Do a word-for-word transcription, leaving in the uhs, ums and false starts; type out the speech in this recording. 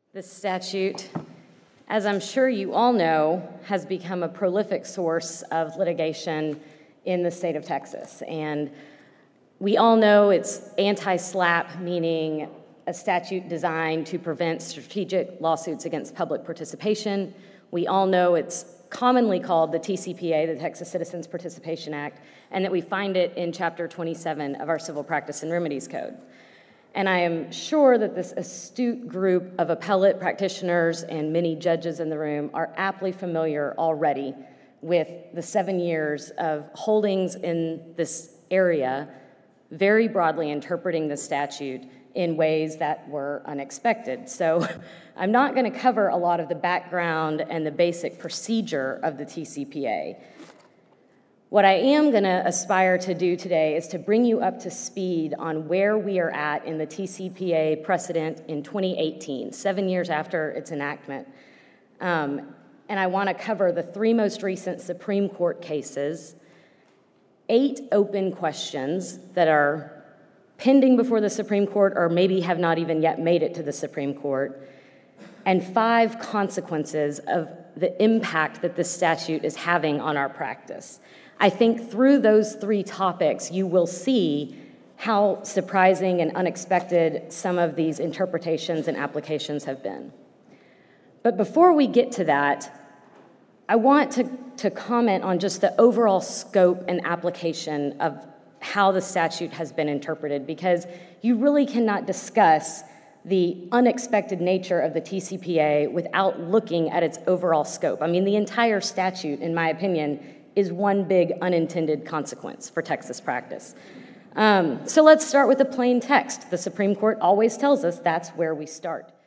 This statute, as I'm sure you all know, has become a prolific source of litigation in the state of Texas. And we all know it's anti-SLAPP, meaning a statute designed to prevent strategic lawsuits against public participation. We all know it's commonly called the T C P A, the Texas Citizens Participation Act, and that we find it in Chapter twenty-seven of our Civil Practice and Remedies Code. And I am sure that this astute group of appellate practitioners and many judges in the room are aptly familiar already with the seven years of holdings in this area, very broadly interpreting the statute in ways that were unexpected. So I'm not going to cover a lot of the background and the basic procedure of the T C P A. What I am going to aspire to do today is to bring you up to speed on where we are at in the T C P A precedent in twenty eighteen, seven years after its enactment. Um, and I want to cover the three most recent Supreme Court cases, eight open questions that are pending before the Supreme Court or maybe have not even yet made it to the Supreme Court, and five consequences of the impact that this statute is having on our practice. I think through those three topics, you will see how surprising and unexpected some of these interpretations and applications have been. But before we get to that, I want to, to comment on just the overall scope and application of how the statute has been interpreted, because you really cannot discuss the unexpected nature of the T C P A without looking at its overall scope. I mean, the entire statute, in my opinion, is one big unintended consequence for Texas practice. Um, so let's start with the plain text. The Supreme Court always tells us that's where we start.